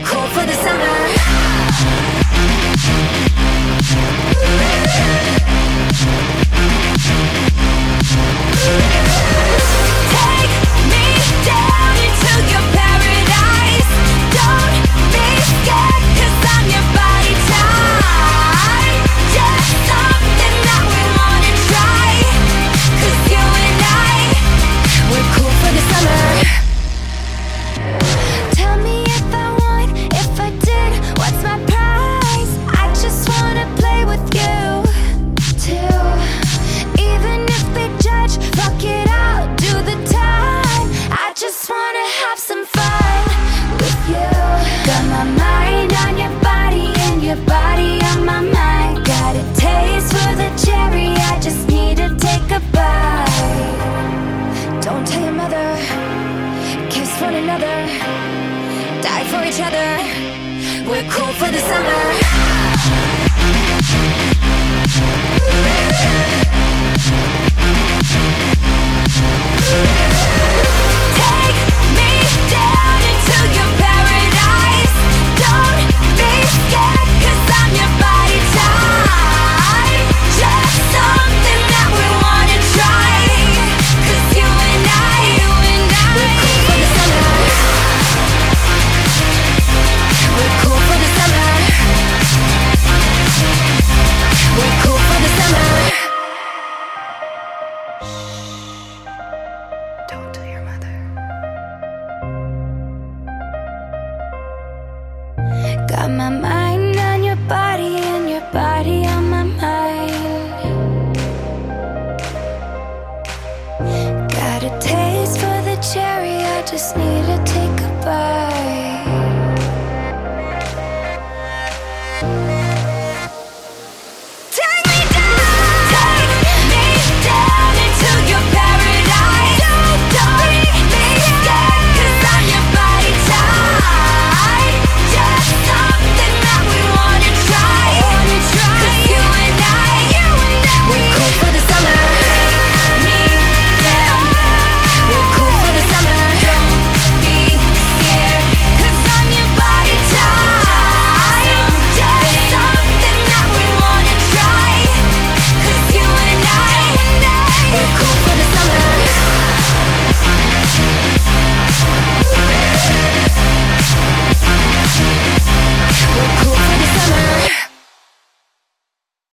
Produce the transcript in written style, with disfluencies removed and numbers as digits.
cool for the summer. Take me down into your paradise. Don't be scared, 'cause I'm your body type. Just something that we wanna try, 'cause you and we're cool for the summer. Tell me if I won, if I did, what's my prize? I just wanna play with you too. Even if they judge, fuck it, I'll do the time. I just wanna have some fun with you. Got my mind on your body and your body on my mind. Got a taste for the cherry, I just need to take a bite. Don't tell your mother, kiss one another, die for each other. We're cool for the summer. Take me down into your paradise. Don't be scared, 'cause I'm your body type. Just something that we wanna try, 'cause you and I, we're cool for the summer. We're cool for the summer. We're cool for the summer. Don't tell your mother. Got my mind